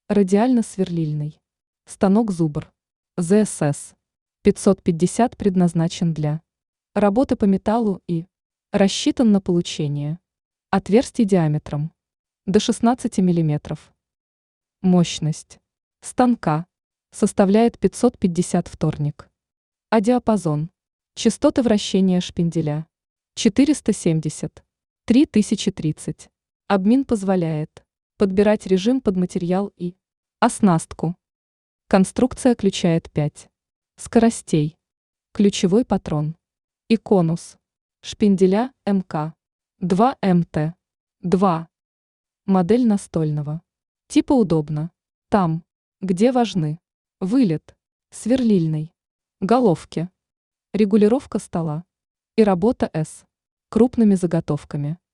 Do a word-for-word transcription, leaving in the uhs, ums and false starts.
Радиально-сверлильный. Станок Зубр. зэ эс эс. пятьсот пятьдесят предназначен для работы по металлу и рассчитан на получение отверстий диаметром до шестнадцати миллиметров. Мощность станка составляет пятьсот пятьдесят вторник, а диапазон частоты вращения шпинделя четыреста семьдесят — три тысячи тридцать. Обмин позволяет подбирать режим под материал и оснастку. Конструкция включает пять скоростей, ключевой патрон и конус шпинделя эм ка два эм тэ два. Модель настольного типа удобна там, где важны вылет сверлильной головки, регулировка стола и работа с крупными заготовками.